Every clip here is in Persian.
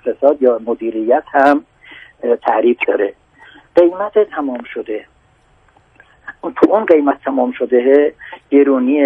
اقتصاد یا مدیریت هم تعریف داره. قیمت تمام شده، تو اون قیمت تمام شده گرونی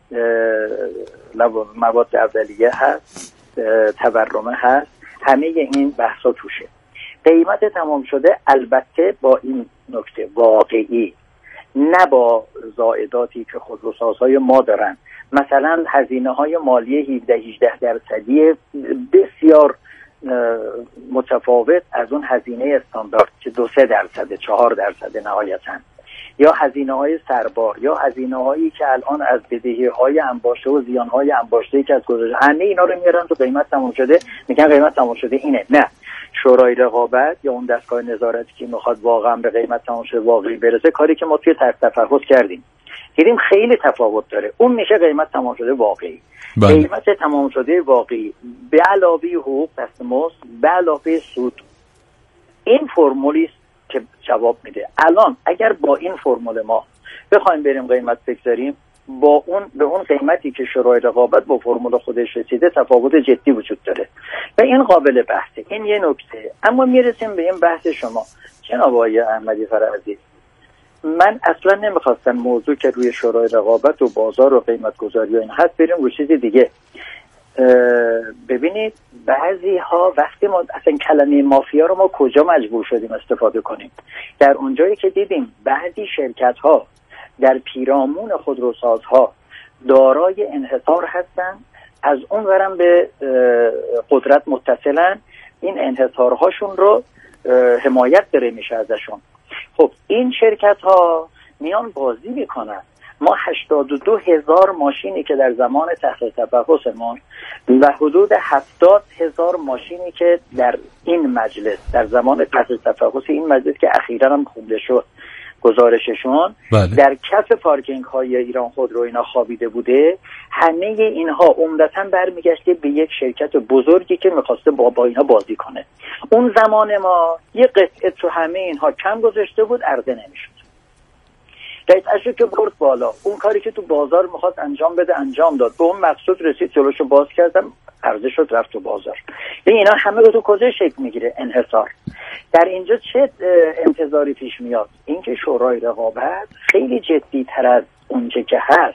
مواد اولیه هست، تورمه هست، همه این بحثا توشه. قیمت تمام شده البته با این نکته واقعی، نه با زائداتی که خودروسازهای ما دارن، مثلا هزینه‌های مالی 17-18% بسیار متفاوت از اون هزینه استاندارد که 2-3%، 4% نهایتاً، یا هزینه‌های سربار، یا هزینه‌هایی که الان از بدهی‌های انباشته و زیان‌های انباشته‌ای که از گذشته، همه اینا رو میارن تو قیمت تمام شده، میگن قیمت تمام شده اینه. نه، شورای رقابت یا اون دستگاه نظارتی که میخواد واقعا به قیمت تمام شده واقعی برسه، کاری که ما توی تفحص کردیم دیدیم خیلی تفاوت داره. اون میشه قیمت تمام شده واقعی. قیمت تمام شده واقعی به علاوه حقوق دستمزد، به علاوه سود، این فرمولی که جواب میده. الان اگر با این فرمول ما بخوایم بریم قیمت بگذاریم، با اون به اون قیمتی که شورای رقابت با فرمول خودش رسیده تفاوت جدی وجود داره و این قابل بحثه. این یه نکته. اما میرسیم به این بحث شما جناب آقای احمدی فرعزی. من اصلا نمیخواستم موضوع که روی شورای رقابت و بازار و قیمت گذاری و این هست بریم روی چیز دیگه. ببینید بعضی ها وقتی ما اصلا کلمه مافیا رو ما کجا مجبور شدیم استفاده کنیم؟ در اونجایی که دیدیم بعضی شرکت ها در پیرامون خودروسازها دارای انحصار هستن، از اون ورم به قدرت متصلن، این انحصارهاشون رو حمایت داره میشه ازشون. خب این شرکت ها میان بازی میکنن. ما 82,000 ماشینی که در زمان تحت تفحصمون و حدود 70,000 ماشینی که در این مجلس در زمان تحت تفحص این مجلس که اخیراً هم خونده شد گزارششون، در کف پارکینگ های ایران خودرو اینا خوابیده بوده، همه اینها عمدتاً برمیگشته به یک شرکت بزرگی که میخواسته با اینا بازی کنه. اون زمان ما یه قطعه تو همه اینها کم گذاشته بود، عرضه نمیشد. قطعه‌شو که برد بالا، اون کاری که تو بازار میخواست انجام بده انجام داد، به اون مقصود رسید، جلوشو باز کردم، عرضه شد رفت تو بازار. یعنی اینا همه رو تو کجا شکل میگیره؟ انحصار. در اینجا چه انتظاری پیش میاد؟ اینکه شورای رقابت خیلی جدی تر از اونچه که هست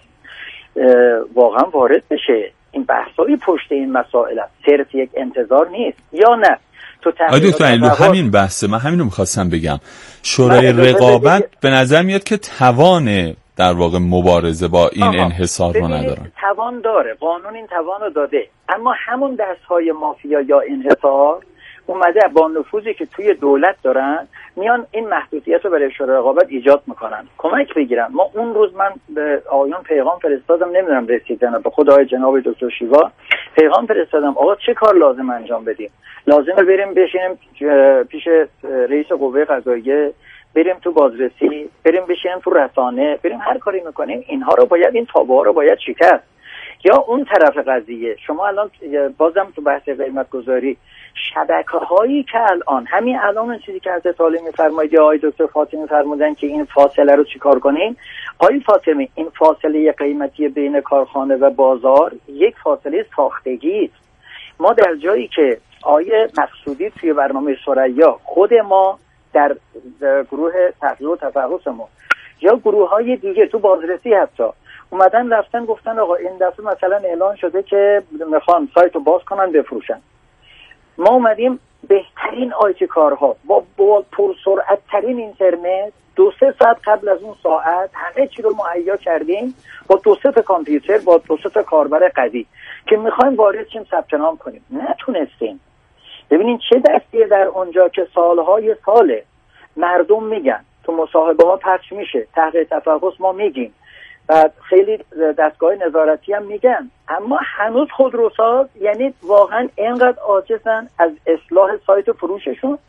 واقعا وارد بشه. این بحثایی پشت این مسائل هست، صرف یک انتظار نیست. یا نه آقای دکتر اینو همین بحثه، من همینو میخواستم بگم. شورای رقابت به نظر میاد که توان در واقع مبارزه با این انحصار رو ندارن. توان داره، قانون این توان رو داده، اما همون دستهای مافیا یا انحصار اومده با نفوذی که توی دولت دارن میان این محدودیت رو برای شورای رقابت ایجاد میکنن، کمک بگیرن. ما اون روز من به آقایان پیغام فرستادم، نمیدونم رسیدن، به خود آقای جناب دکتر شیوا پیغام فرستادم، آقا چه کار لازم انجام بدیم؟ لازمه بریم بشینیم پیش رئیس قوه قضاییه، بریم تو بازرسی، بریم بشینیم تو رسانه، بریم هر کاری میکنیم، اینها رو باید، این تابوها رو باید شکست. یا اون طرف قضیه شما الان بازم تو بحث قیمت گذاری شبکه‌هایی که الان همین الان اون چیزی که حضرت عالی می‌فرمایید یا آقای دکتر فاطمی فرمودن که این فاصله رو چیکار کنین، آقای فاطمی این فاصله قیمتی بین کارخانه و بازار یک فاصله ساختگی است. ما در جایی که آقای مقصودی توی برنامه ثریا، خود ما در گروه تحقیق و تفحص ما یا گروه‌های دیگه تو بازرسی حتی اومدن رفتن گفتن آقا این دفعه مثلا اعلان شده که میخوان سایت رو باز کنن بفروشن. ما اومدیم بهترین آیتی کارها با پرسرعت ترین اینترنت 2-3 ساعت قبل از اون ساعت همه چی رو مهیا کردیم با 2-3 تا کامپیوتر، با 2-3 تا کاربر قوی که میخوایم وارد شیم ثبت نام کنیم، نتونستیم. ببینین چه دستیه در اونجا که سالهای ساله مردم میگن، تو مصاحبه ها پخش میشه، تحقیق تفحص ما میگیم و خیلی دستگاه نظارتی هم میگن، اما هنوز خودروساز یعنی واقعا اینقدر عاجزن از اصلاح سایت فروششون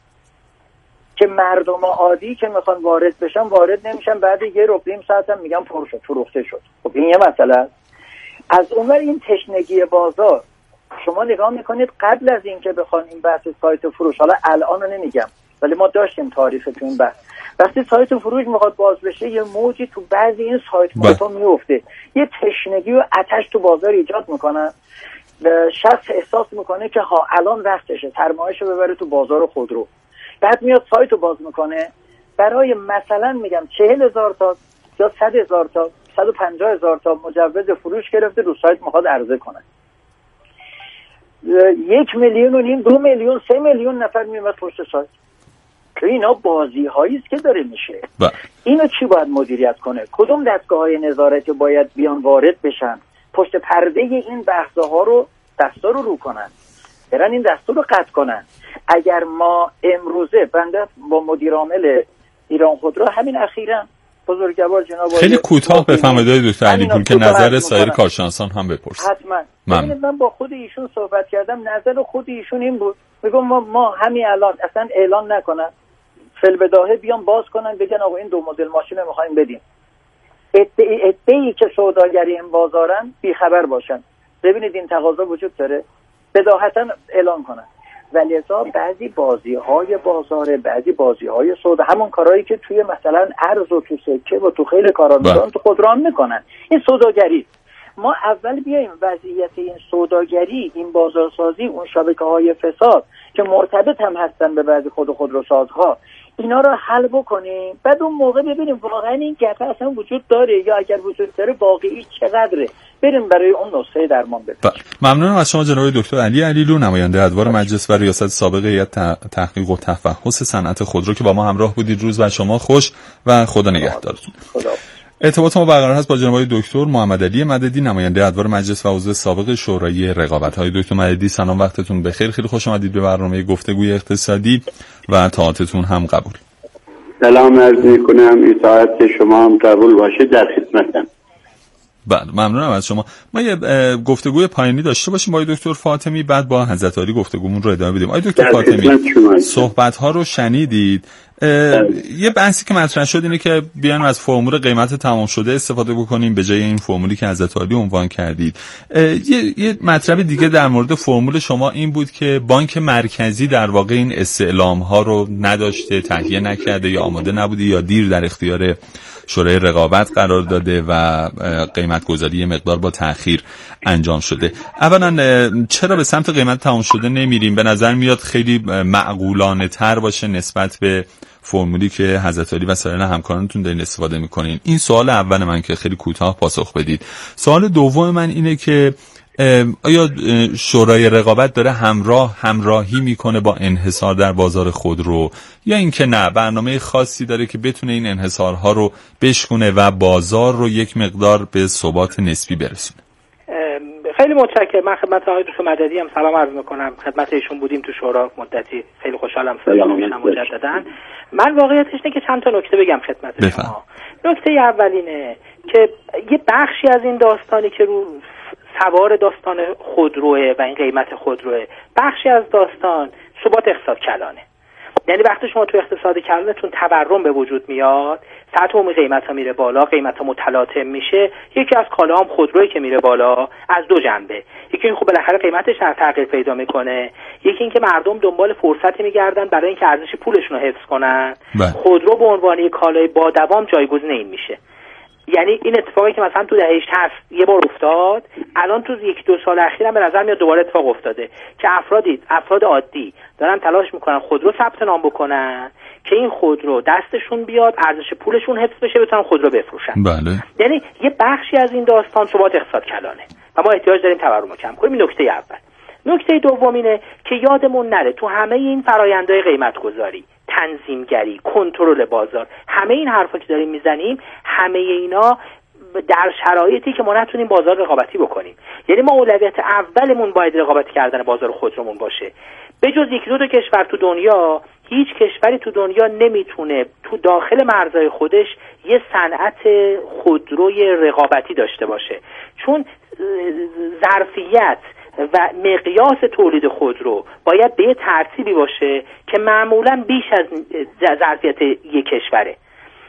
که مردم عادی که میخوان وارد بشن وارد نمیشن، بعد یه ربع ساعت هم میگن پر شد، فروخته شد. خب این یه مسئله است. از اونور این تشنگی بازار شما نگاه میکنید قبل از این که بخوان این بحث سایت فروش، حالا الان رو نمیگم ولی ما داشتیم تعریف تو این بحث، وقتی سایت فروش میخواد باز بشه یه موجی تو بعضی این سایت ها میفته، یه تشنگی و آتش تو بازار ایجاد میکنن. شخص احساس میکنه که ها الان وقتشه سرمایه‌شو ببره تو بازار خودرو، بعد میاد سایتو باز میکنه برای مثلا میگم 40,000 تا یا 100,000 تا 150,000 تا مجوز فروش گرفته رو سایت میخواد عرضه کنه. 1,500,000 2 میلیون 3 میلیون نفر میاد پشت سایت. که اینا بازی هایی است که داره میشه. اینو چی باید مدیریت کنه؟ کدوم دستگاه‌های نظارتی باید بیان وارد بشن پشت پرده این بحث‌ها رو دستور رو کنن، برن این دستور رو قطع کنن. اگر ما امروزه بنده با مدیر عامل ایران خودرو همین اخیراً بزرگوار جناب خیلی کوتاه بفرمایید دکتر علیپور که نظر سایر کارشناسان هم بپرسید. حتما. من با خود ایشون صحبت کردم، نظر خود ایشون این بود، میگم ما همین الان اصلا اعلان نکنن، فی‌البداهه بیان باز کنن بگن آقا این 2 مدل ماشین می‌خوایم بدیم. ادعی که سوداگری این بازارن بیخبر باشن، ببینید این تقاضا وجود داره، بداهتا اعلان کنن. ولی بعضی بازی‌های بازار، بعضی بازی‌های سودا، همون کارهایی که توی مثلا ارز و تو سکه و تو خیلی کارا می‌کنن تو خودرو میکنن، این سوداگری. ما اول بیایم وضعیت این سوداگری، این بازارسازی، اون شبکه‌های فساد که مرتبط هم هستن به بعضی خودروسازها، اینا رو حل بکنیم، بعد اون موقع ببینیم واقعا این گپ اصلا وجود داره یا اگر وجود داره واقعی چقدره، بریم برای اون نسخه درمان بفرستیم. ممنونم از شما جناب دکتر علی علیلو، نماینده ادوار مجلس و ریاست سابق هیئت تحقیق و تفحص صنعت خودرو که با ما همراه بودید. روز بر شما خوش و خدا نگهدارتون. خدا. ارتباط ما برقرار هست با جناب دکتر محمد علی مددی، نماینده ادوار مجلس و عضو سابق شورای رقابت. های دکتر مددی سلام، وقتتون بخیر، خیلی خوش آمدید به برنامه گفتگوی اقتصادی و طاعتتون هم قبول. سلام عرض می‌کنم، اطاعت شما هم قبول باشه، در خدمتم. بله ممنونم از شما. ما یه گفتگوی پایانی داشته باشیم با دکتر فاطمی، بعد با حضرت عالی گفتگومون رو ادامه بدیم. دکتر فاطمی صحبت‌ها رو شنیدید. یه بحثی که مطرح شد اینه که بیایم از فرمول قیمت تمام شده استفاده بکنیم به جای این فرمولی که حضرت عالی عنوان کردید. یه مطلب دیگه در مورد فرمول شما این بود که بانک مرکزی در واقع این استعلام‌ها رو نداشته، تهیه نکرده یا آماده نبوده یا دیر در اختیار شورای رقابت قرار داده و قیمت گذاری مقدار با تأخیر انجام شده. اولا چرا به سمت قیمت تمام شده نمیریم؟ به نظر میاد خیلی معقولانه تر باشه نسبت به فرمولی که حضرت علی و سایر همکارانتون دارین استفاده میکنین. این سوال اول من که خیلی کوتاه پاسخ بدید. سوال دوم من اینه که آیا شورای رقابت داره همراهی میکنه با انحصار در بازار خودرو یا اینکه نه برنامه خاصی داره که بتونه این انحصارها رو بشکونه و بازار رو یک مقدار به ثبات نسبی برسونه؟ خیلی متشکرم. من خدمت آقای دکتر مددی هم سلام عرض میکنم. خدمت ایشون بودیم تو شورا مدتی، خیلی خوشحالم صداتون میشنوم مجددا. من واقعیتش اینه که چند تا نکته بگم خدمت شما. نکته اول اینه که یه بخشی از این داستانی که رو سوار داستان خودروه و این قیمت خودروه، بخشی از داستان ثبات اقتصاد کلانه. یعنی وقتی شما تو اقتصاد کلانتون تورم به وجود میاد، سطح عمومی قیمت‌ها میره بالا، قیمت‌ها متلاطم میشه. یکی از کالاها هم خودرویی که میره بالا از دو جنبه. یکی این خب بالاخره قیمتش تغییر پیدا میکنه، یکی این که مردم دنبال فرصتی میگردن برای اینکه ارزش پولشون رو حفظ کنن. خودرو به عنوان یک کالای با دوام جایگزین این میشه. یعنی این اتفاقی که مثلا تو دهه 60 یه بار افتاد، الان تو 1-2 سال اخیرا به نظر میاد دوباره اتفاق افتاده که افراد عادی دارن تلاش میکنن خودرو ثبت نام بکنن که این خودرو دستشون بیاد، ارزش پولشون حفظ بشه، بتونن خودرو بفروشن. بله. یعنی یه بخشی از این داستان ثبات اقتصاد کلانه و ما احتیاج داریم تورم رو کم کنیم. این نکته اول. نکته دوم اینه که یادمون نره تو همه این فرآیندهای قیمت گذاری، تنظیمگری، کنترل بازار، همه این حرفا که داریم میزنیم، همه اینا در شرایطی که ما نتونیم بازار رقابتی بکنیم. یعنی ما اولویت اولمون باید رقابتی کردن بازار خودرومون باشه. به جز 1-2 کشور تو دنیا، هیچ کشوری تو دنیا نمیتونه تو داخل مرزهای خودش یه صنعت خودروی رقابتی داشته باشه، چون ظرفیت و مقیاس تولید خودرو باید به ترتیبی باشه که معمولا بیش از ظرفیت یک کشوره.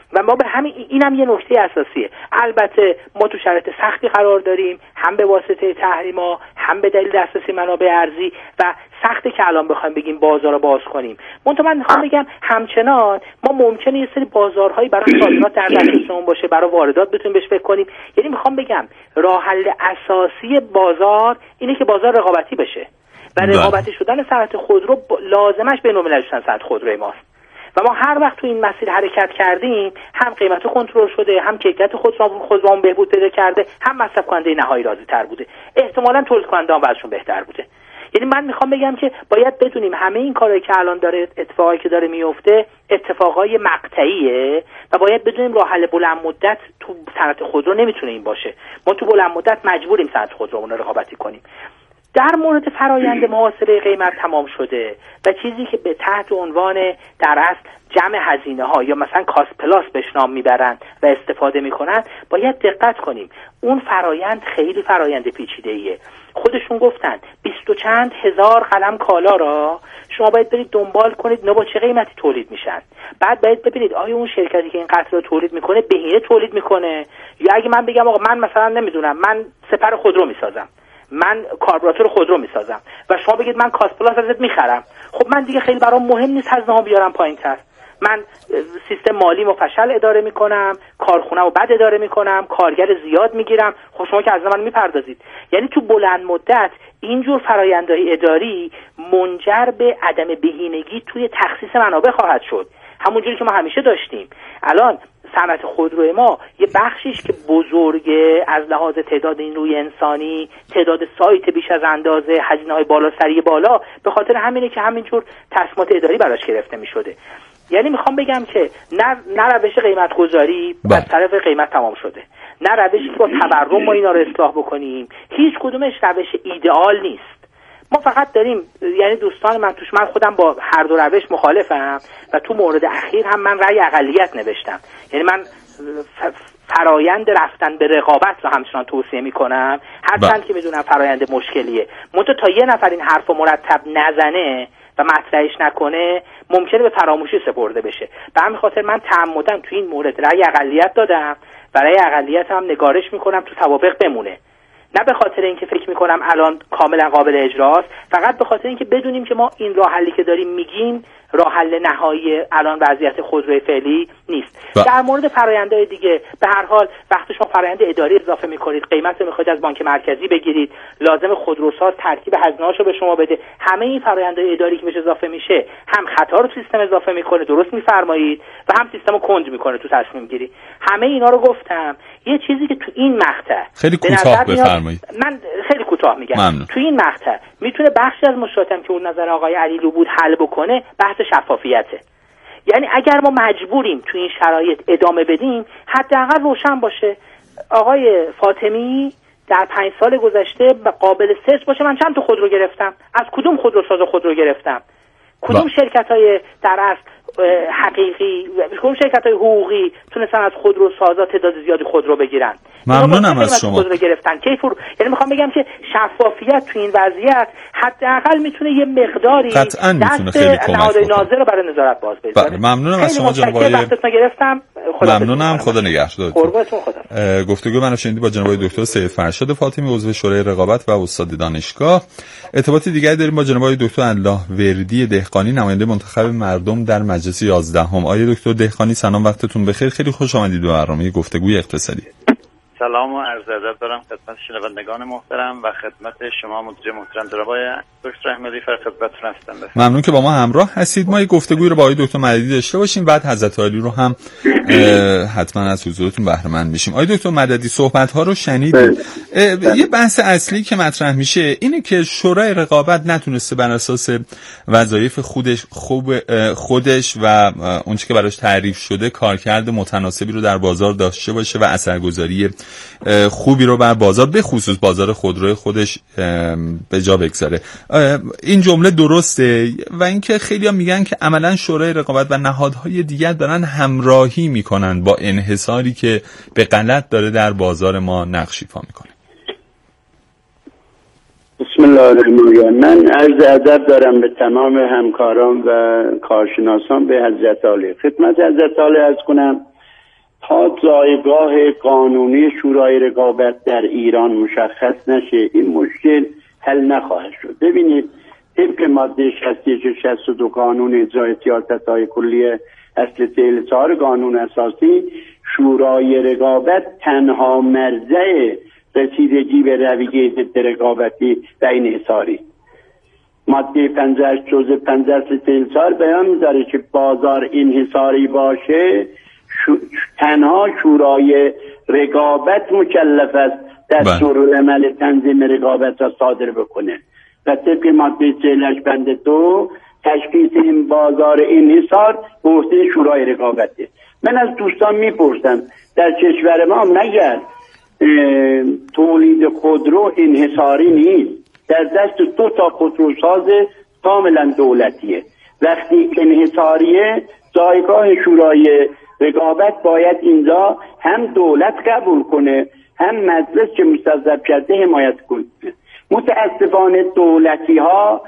و ما به همین اینم یه نکته اساسیه. البته ما تو شرایط سختی قرار داریم، هم به واسطه تحریما، هم به دلیل دسترسی منابع ارزی و سخته که الان بخوایم بگیم بازار رو باز کنیم. من میخوام بگم همچنان ما ممکنه یه سری بازارهایی برای صادرات در دسترسمون باشه، برای واردات بتونیم بهش فکر کنیم. یعنی میخوام بگم راه حل اساسی بازار اینه که بازار رقابتی بشه و رقابتی شدن صنعت خودرو لازمش بین‌المللی شدن صنعت خودروی ماست. و ما هر وقت تو این مسیر حرکت کردیم هم قیمت کنترل شده، هم کیفیت خودرومون بهبود پیدا کرده، هم مصرف کننده نهایی راضی تر بوده، احتمالاً تولید کننده هم وضعشون بهتر بوده. یعنی من میخوام بگم که باید بدونیم همه این کارهایی که الان داره اتفاقایی که داره میفته اتفاقای مقطعیه و باید بدونیم راه حل بلند مدت تو صنعت خودرو نمیتونه این باشه. ما تو بلند مدت مجبوریم صنعت خودرومون رو رقابتی کنیم. در مورد فرایند محاسبه قیمت تمام شده و چیزی که به تحت عنوان در اصل جمع هزینه ها یا مثلا کاست پلاس بهش نام میبرن و استفاده میکنن، باید دقت کنیم. اون فرایند خیلی فرایند پیچیده ایه. خودشون گفتن 20 و چند هزار قلم کالا را شما باید برید دنبال کنید اینا با چه قیمتی تولید میشن. بعد باید ببینید آیا اون شرکتی که این قطعه رو تولید میکنه بهینه تولید میکنه، یا اگه من بگم آقا من مثلا نمیدونم من سپر خودرو میسازم، من کاربراتور خودرو میسازم و شما بگید من کاست پلاس ازت میخرم، خب من دیگه خیلی برام مهم نیست هزینه‌ها بیارم پایین‌تر. من سیستم مالی مفشل اداره میکنم، کارخونه رو بد اداره میکنم، کارگر زیاد میگیرم، خب شما که از من میپردازید. یعنی تو بلند مدت اینجور فرآیندهای اداری منجر به عدم بهینگی توی تخصیص منابع خواهد شد، همونجوری که ما همیشه داشتیم. الان صنعت خودروی ما یه بخشیش که بزرگه از لحاظ تعداد نیروی انسانی، تعداد سایت بیش از اندازه، هزینه‌های بالا سری بالا، به خاطر همینه که همینجور تصمیمات اداری براش گرفته می‌شده. یعنی میخوام بگم که نه روش قیمت گذاری از طرف قیمت تمام شده، نه روشی که با تورم ما اینا رو اصلاح بکنیم، هیچ کدومش روش ایدئال نیست. ما فقط داریم، یعنی دوستان من خودم با هر دو روش مخالفم و تو مورد اخیر هم من رأی اقلیت نوشتم. یعنی من فرایند رفتن به رقابت رو همچنان توصیه میکنم، هرچند که میدونم فرایند مشکلیه. منتها تا یه نفر این حرف مرتب نزنه و مطرحش نکنه ممکنه به فراموشی سپرده بشه. به همین خاطر من تعمداً تو این مورد رأی اقلیت دادم و رأی اقلیت هم نگارش میکنم تو توافق بمونه، نه به خاطر اینکه فکر میکنم الان کاملا قابل اجراست، فقط به خاطر اینکه بدونیم که ما این راه حلی که داریم میگیم راه حل نهایی الان وضعیت خودروی فعلی نیست. در مورد فرآیندهای دیگه به هر حال وقتی شما فرآیند اداری اضافه میکنید، قیمت رو میخواید از بانک مرکزی بگیرید، لازم خودروساز ترکیب هزینه‌هاشو به شما بده. همه این فرآیندهای اداری که بهش اضافه میشه هم خطا رو تو سیستم اضافه میکنه، درست میفرمایید، و هم سیستمو کند میکنه تو تصمیم گیری. همه اینا رو گفتم. یه چیزی که تو این مقطع خیلی کوتاه بفرمایید، من خیلی کوتاه میگم. تو این مقطع میتونه بخشی از مشکلاتم که اون نظر آقای علیلو بود حل بکنه بحث شفافیته. یعنی اگر ما مجبوریم تو این شرایط ادامه بدیم، حداقل روشن باشه آقای فاطمی در 5 سال گذشته قابل سرچ باشه من چند تا خودرو گرفتم، از کدوم خودروساز خودرو گرفتم، کدوم شرکت‌های در اصل حقیقی، کدوم شرکت‌های حقوقی تونستن از خودروسازا تعداد زیادی خودرو بگیرن. ممنونم از شما. خودرو گرفتن یعنی میخوام بگم که شفافیت تو این وضعیت حداقل میتونه یه مقداری دست نهادهای ناظر رو برای نظارت باز بذاره. ممنونم از شما جناب آقای. ممنونم، خدا نگهدار. قربونتون، خدا. گفتگو منو شنیدید با جناب دکتر سید فرشاد فاطمی، عضو شورای رقابت و استاد دانشگاه. ارتباط دیگری داریم با جناب دکتر الله وردی دهقانی، نماینده منتخب مردم در مجلس 11ام. آقای دکتر دهقانی سلام، وقتتون بخیر، خیلی خوش آمدید به برنامه گفتگوی اقتصادی. سلام و عرض ادب دارم خدمت شنوندگان محترم و خدمت شما مدیر محترم جناب آقای دکتر احمدی فر خدمتتون هستم. ممنون که با ما همراه هستید. ما یک گفتگوی رو با آقای دکتر مددی داشته باشیم، بعد حضرت عالی رو هم حتما از حضورتون بهره مند بشیم. آقای دکتر مددی صحبت ها رو شنیدید. یه بحث اصلی که مطرح میشه اینه که شورای رقابت نتونسته بر اساس وظایف خودش و اون چیزی که براش تعریف شده کارکرد متناسبی رو در بازار داشته باشه و اثرگذاری خوبی رو بر بازار به خصوص بازار خودروی خودش به جا بگذاره. این جمله درسته و اینکه خیلی‌ها میگن که عملاً شورای رقابت و نهادهای دیگر دارن همراهی میکنن با انحصاری که به غلط داره در بازار ما نقش ایفا میکنه. بسم الله الرحمن الرحیم. من عرض ادب دارم به تمام همکاران و کارشناسان به حضرت عالی. خدمت حضرت عالی عرض کنم تا جایگاه قانونی شورای رقابت در ایران مشخص نشه این مشکل حل نخواهد شد. ببینید طبق ماده 61 و 62 قانون اجرای سیاست‌های کلی اصل 44 قانون اساسی، شورای رقابت تنها مرجع رسیدگی به رویه ضد رقابتی و انحصاری. ماده 58 جزء 50 اصل 44 بیان می‌داره که بازار انحصاری باشه تنها شورای رقابت مکلف است دستورالعمل تنظیم رقابت را صادر بکنه و طبق ماده 48 بند 2 تشخیص این بازار انحصار به عهده شورای رقابته. من از دوستان میپرسم در کشور ما مگر تولید خودرو انحصاری نیست؟ در دست 2 تا خودروساز کاملا دولتیه. وقتی انحصاریه جایگاه شورای رقابت باید اینجا هم دولت قبول کنه هم مجلس که مستضعف کرده حمایت کنه. متاسفانه دولتی ها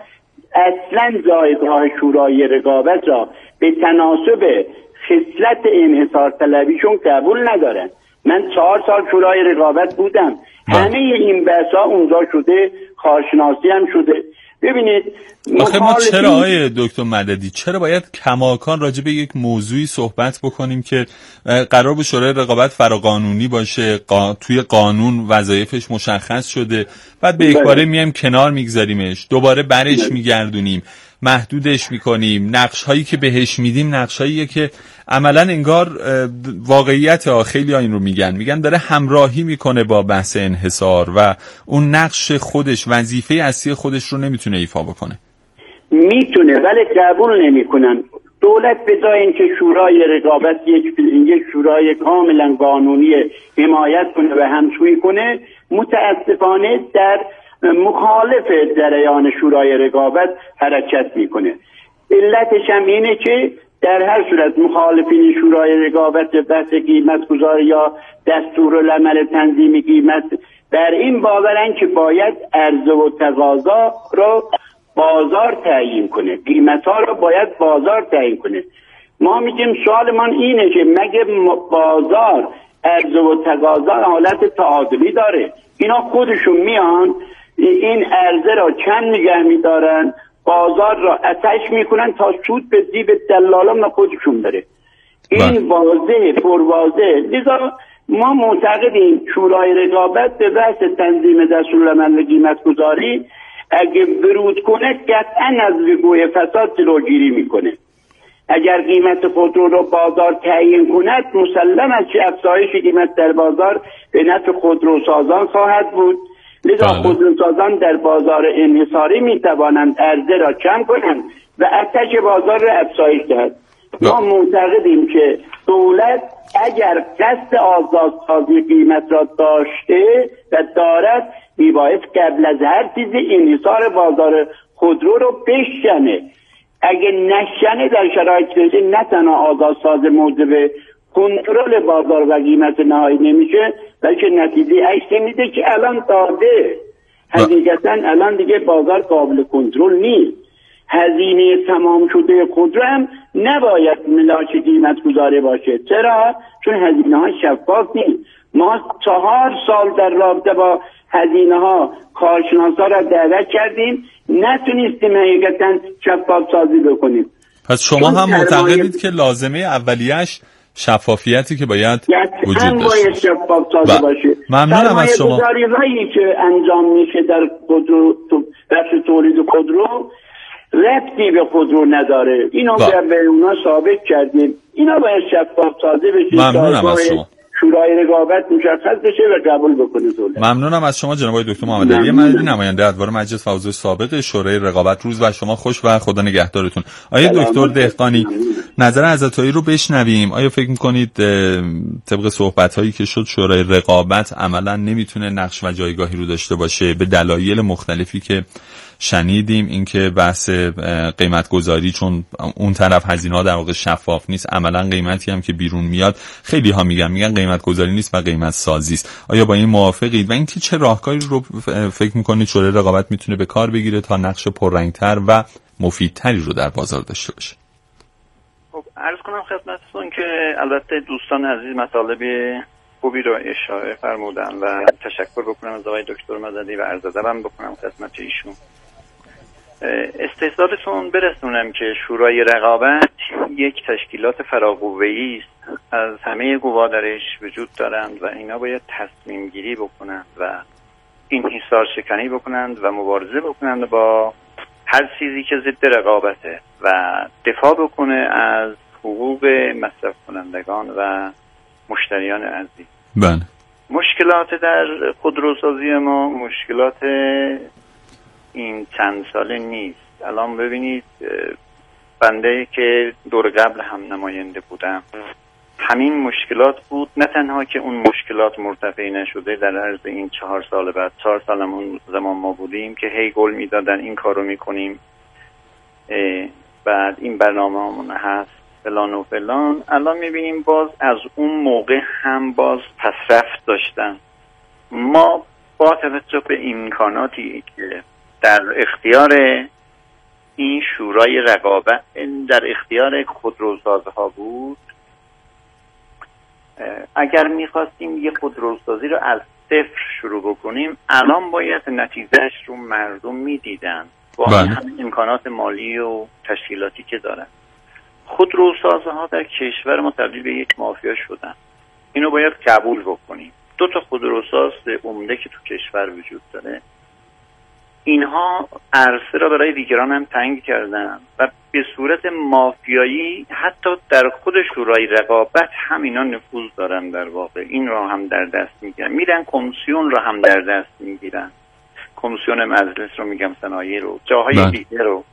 اصلا جایگاه شورای رقابت را به تناسب خصلت انحصار طلبیشون قبول ندارن. من 4 سال شورای رقابت بودم، همه این بحثا اونجا شده، کارشناسی هم شده. ببینید آخه ما چرا آقای دکتر مددی چرا باید کماکان راجع به یک موضوعی صحبت بکنیم که قرار بود شورای رقابت فراقانونی باشه، توی قانون وظایفش مشخص شده، بعد به یک باره میایم کنار میگذاریمش، دوباره برش میگردونیم، محدودش میکنیم، نقش هایی که بهش میدیم نقش هاییه که عملا انگار واقعیت خیلی ها این رو میگن داره همراهی میکنه با بحث انحصار و اون نقش خودش وظیفه اصلی خودش رو نمیتونه ایفا بکنه. میتونه ولی قبول نمیکنن. دولت به جای اینکه شورای رقابت یک شورای کاملا قانونی حمایت کنه و همسویی کنه، متاسفانه در مخالف جریان شورای رقابت حرکت میکنه. علتش هم اینه که در هر صورت مخالفین شورای رقابت بحث قیمت گذاری یا دستورالعمل تنظیم قیمت در این باورن که باید عرضه و تقاضا رو بازار تعیین کنه، قیمت ها رو باید بازار تعیین کنه. ما میگیم سوال من اینه که مگه بازار عرضه و تقاضا حالت تعادلی داره؟ اینا خودشون میان این عرضه را کم نگه میدارن، بازار را آتش میکنن تا سود به جیب دلالان خودشون بره. این واضحه، پرواضحه. لذا ما معتقدیم شورای رقابت به بحث تنظیم دستورالعمل قیمت گذاری اگه ورود کنه قطعا از وقوع فساد جلوگیری میکنه. اگر قیمت خودرو رو بازار تعیین کند مسلم است که افزایش قیمت در بازار به نفع خودروسازان خواهد بود. لذا خودروسازان در بازار انحصاری میتوانند عرضه را کم کنند و آتش بازار را افزایش دهند. ما معتقدیم که دولت اگر قصد آزادسازی قیمت را داشته و دارد میبایست قبل از هر چیزی انحصار بازار خودرو رو بشکنه. اگه نشنه در شرایط نه تنها آزادساز موجب کنترل بازار و قیمت نهایی نمیشه بلکه نتیجه عکس میده که الان داده. حقیقتا الان دیگه بازار قابل کنترل نیست. هزینه تمام شده خودرو هم نباید ملاک قیمت گذاری باشه. چرا؟ چون هزینه ها شفاف نیست. ما 4 سال در رابطه با هزینه ها کارشناسا را دعوت کردیم، نتونستیم حقیقتا شفاف سازی بکنیم. پس شما هم معتقدید که لازمه اولیه‌اش شفافیتی که باید وجود داشته باشه. شفاف سازی باشه. ممنونم از شما. سرمایه‌گذاری‌هایی که انجام میشه در خودرو بخش تولید خودرو ربطی به خودرو نداره. اینو به اونا ثابت کردیم. اینا باید شفاف سازی بشه. ممنونم از شما. شورای رقابت مشخص بشه و قبول بکنه دولت. ممنونم از شما جناب دکتر محمد علی مددی، نماینده ادوار مجلس و عضو سابق شورای رقابت. روز و شما خوش و خدا نگهدارتون. آیا دکتر دهقانی نظر عزتایی رو بشنویم؟ آیا فکر می‌کنید طبق صحبت‌هایی که شد شورای رقابت عملاً نمیتونه نقش و جایگاهی رو داشته باشه به دلایل مختلفی که شنیدیم؟ اینکه بحث قیمت گذاری چون اون طرف هزینه‌ها در واقع شفاف نیست، عملاً قیمتی هم که بیرون میاد خیلی ها میگن قیمت گذاری نیست و قیمت سازی است. آیا با این موافقید و اینکه چه راهکاری رو فکر می‌کنید شورای رقابت میتونه به کار بگیره تا نقش پررنگ‌تر و مفیدتری رو در بازار داشته باشه؟ خب عرض کنم خدمتتون که البته دوستان عزیز مطالب خوبی رو اشاره فرمودن و تشکر بکنم از آقای دکتر مددی و عرض ادبم بکنم خدمت ایشون. استحضارتون برسونم که شورای رقابت یک تشکیلات فراقوه‌ای است، از همه قوا درش وجود دارند و اینا باید تصمیم گیری بکنند و انحصار شکنی بکنند و مبارزه بکنند با هر چیزی که ضد رقابته و دفاع بکنه از حقوق مصرف کنندگان و مشتریان عزیز. بله. مشکلات در خودروسازی ما مشکلات این چند ساله نیست. الان ببینید بنده که دور قبل هم نماینده بودم همین مشکلات بود، نه تنها که اون مشکلات مرتفع نشده در عرض این 4 سال بعد 4 سالمون زمان ما بودیم که هی گل میدادن این کارو میکنیم بعد این برنامه همون هست فلان و فلان. الان میبینیم باز از اون موقع هم باز پسرفت داشتن. ما با توجه به امکاناتی که در اختیار این شورای رقابت در اختیار خودروسازها بود، اگر میخواستیم یه خودروسازی رو از صفر شروع بکنیم الان باید نتیجهش رو مردم میدیدن با همین امکانات مالی و تشکیلاتی که دارن. خودروسازها در کشور ما تبدیل به یک مافیا شدن. اینو باید قبول بکنیم. 2 خودروساز عمده که تو کشور وجود داره، اینها عرصه را برای دیگران هم تنگ کردن و به صورت مافیایی حتی در خود شورای رقابت هم اینا نفوذ دارن. در واقع این را هم در دست میگیرن، میرن کمیسیون را هم در دست میگیرن، کمیسیون مجلس رو میگم، صنایع رو، جاهای دیگه رو.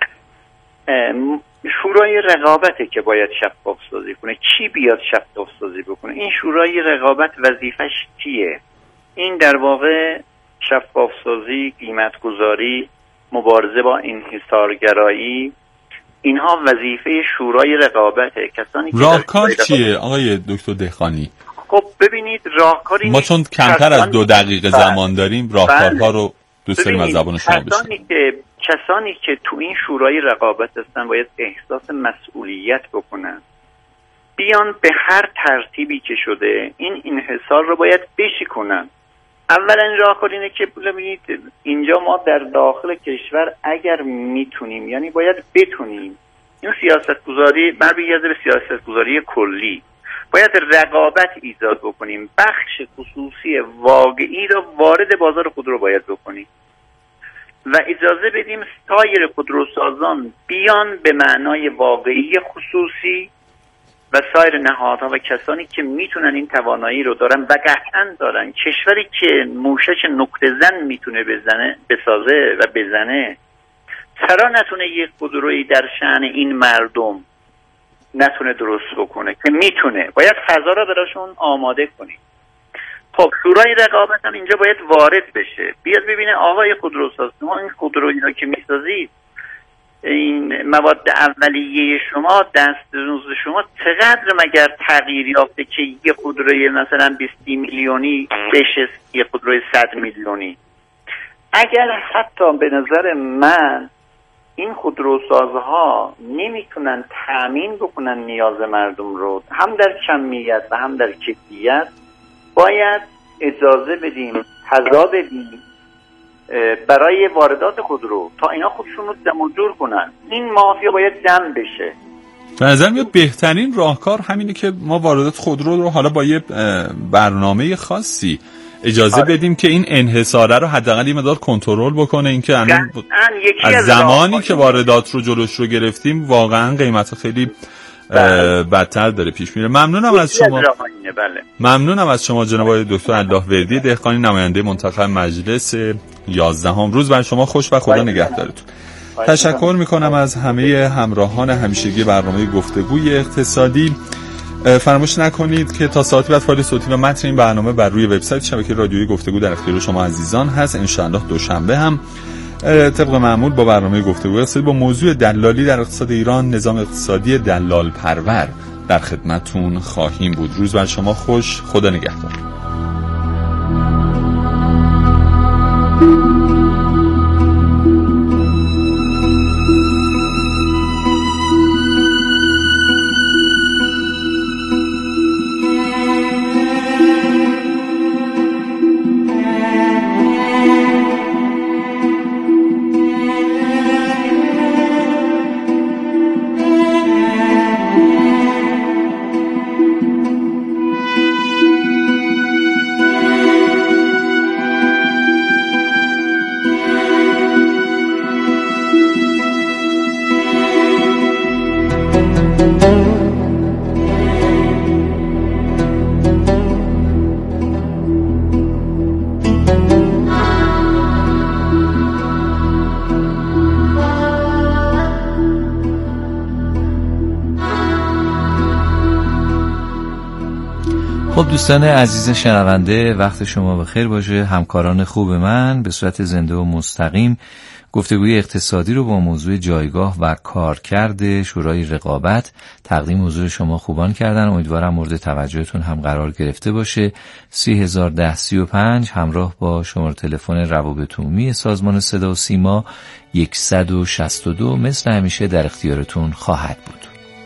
شورای رقابته که باید شفاف سازی کنه. کی بیاد شفاف سازی بکنه؟ این شورای رقابت وظیفش چیه؟ این در واقع شفاف سازی، قیمت گذاری، مبارزه با انحصارگرایی، اینها وظیفه شورای رقابته. کسانی که راهکار چیه آقای دکتر دهقانی؟ خب ببینید راهکاری ما چون کمتر از 2 دقیقه زمان داریم راهکارها رو دوست داریم از زبان شما بشنویم. کسانی که تو این شورای رقابت هستن باید احساس مسئولیت بکنن، بیان به هر ترتیبی که شده این انحصار رو باید بشکنن. اولا راهکار اینه که ببینید اینجا ما در داخل کشور اگر میتونیم، یعنی باید بتونیم این سیاستگذاری برمیگرده به سیاستگذاری کلی، باید رقابت ایجاد بکنیم، بخش خصوصی واقعی رو وارد بازار خودرو باید بکنیم و اجازه بدیم سایر خودروسازان بیان به معنای واقعی خصوصی و سایر نهادها و کسانی که میتونن این توانایی رو دارن و قطعا دارن. کشوری که موشش نقطه زن میتونه بسازه و بزنه، چرا نتونه یک خودرویی در شأن این مردم نتونه درست بکنه که میتونه؟ باید فضا رو براشون آماده کنیم. خب شورای رقابت هم اینجا باید وارد بشه، بیاد ببینه آقای خودروساز شما این خودرویی رو که میسازید، این مواد اولیه شما، دستمزد شما چقدر مگر تغییر یافته که یه خودروی مثلا 20 میلیونی بشه یه خودروی 100 میلیونی؟ اگر حتی به نظر من این خودروسازها نمیتونن تامین بکنن نیاز مردم رو، هم در کمیت و هم در کیفیت، باید اجازه بدیم، فضا بدیم برای واردات خودرو تا اینا خودشون رو جمع جور کنن. این مافیا باید جمع بشه. به نظر میاد بهترین راهکار همینه که ما واردات خودرو رو حالا با یه برنامه خاصی اجازه بدیم که این انحصاره رو حداقل یه مقدار کنترل بکنه. این که از زمانی که واردات رو جلوش رو گرفتیم واقعا قیمت خیلی بدتر داره پیش میره. ممنونم از شما. ممنونم از شما جناب آقای دکتر اللهوردی دهقانی، نماینده منتخب مجلس 11ام. روز بر شما خوش و خدا نگهدارتون. تشکر میکنم از همه همراهان همیشگی برنامه گفتگوی اقتصادی. فراموش نکنید که تا ساعتی بعد فایل صوتی و متن این برنامه بر روی وبسایت شبکه رادیویی گفتگو در اختیار شما عزیزان هست. ان شاء الله دوشنبه هم طبق معمول با برنامه گفتگو اقتصادی با موضوع دلالی در اقتصاد ایران، نظام اقتصادی دلال پرور در خدمتتون خواهیم بود. روز بر شما خوش، خدا نگهدار. خب دوستان عزیز شنونده، وقت شما بخیر باشه. همکاران خوب من به صورت زنده و مستقیم گفتگوی اقتصادی رو با موضوع جایگاه و کارکرد شورای رقابت تقدیم حضور شما خوبان کردن. امیدوارم مورد توجهتون هم قرار گرفته باشه. 301035 همراه با شماره تلفن روابط عمومی سازمان صدا و سیما 162 مثل همیشه در اختیارتون خواهد بود.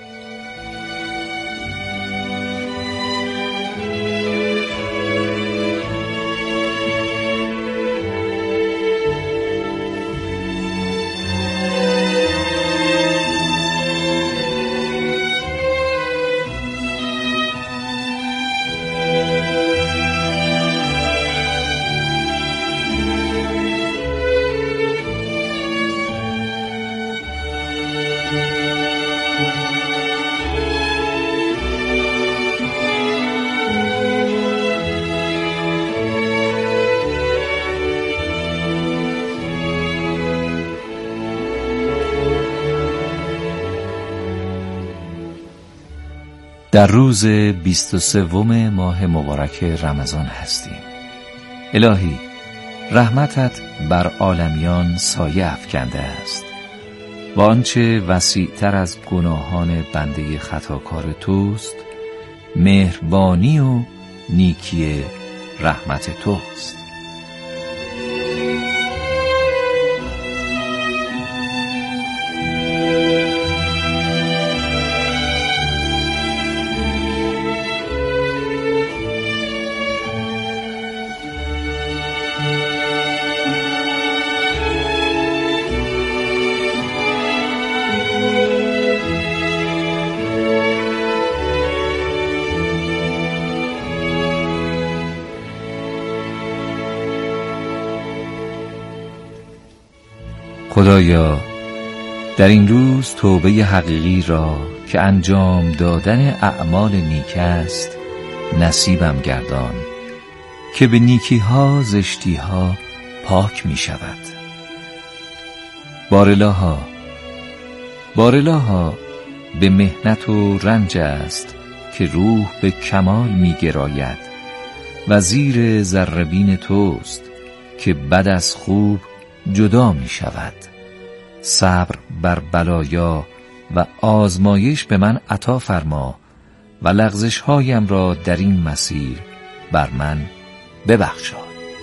در روز 23 ماه مبارک رمضان هستیم. الهی رحمتت بر عالمیان سایه افکنده است و آنچه وسیع‌تر از گناهان بنده خطاکار توست مهربانی و نیکی رحمت توست. خدایا در این روز توبه حقیقی را که انجام دادن اعمال نیک است نصیبم گردان که به نیکی ها زشتی ها پاک می شود. بارالها به محنت و رنج است که روح به کمال می گراید و زیر ذره‌بین توست که بد از خوب جدا می شود. صبر بر بلایا و آزمایش به من عطا فرما و لغزش هایم را در این مسیر بر من ببخشا.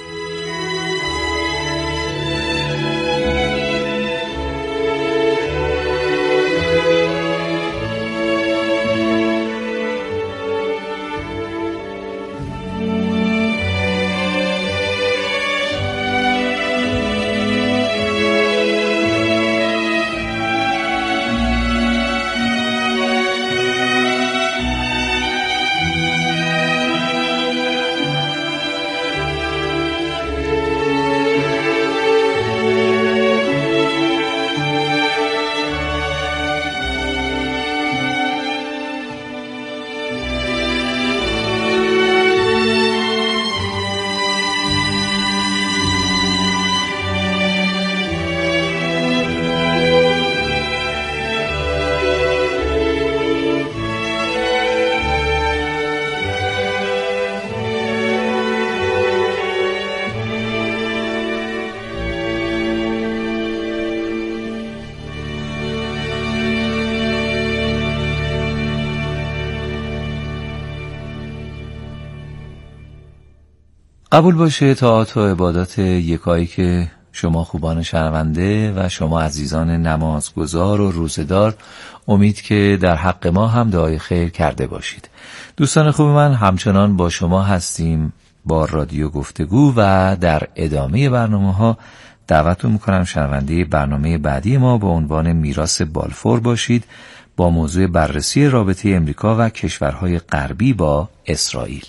قبول باشه طاعات و عبادات یکایی که شما خوبان شنونده و شما عزیزان نمازگزار و روزدار امید که در حق ما هم دعای خیر کرده باشید. دوستان خوب من همچنان با شما هستیم با رادیو گفتگو و در ادامه برنامه ها دعوتتون میکنم شنونده برنامه بعدی ما با عنوان میراث بالفور باشید با موضوع بررسی رابطه امریکا و کشورهای غربی با اسرائیل.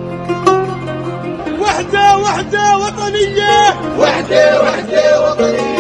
وحدة وطنية وحدة وطنية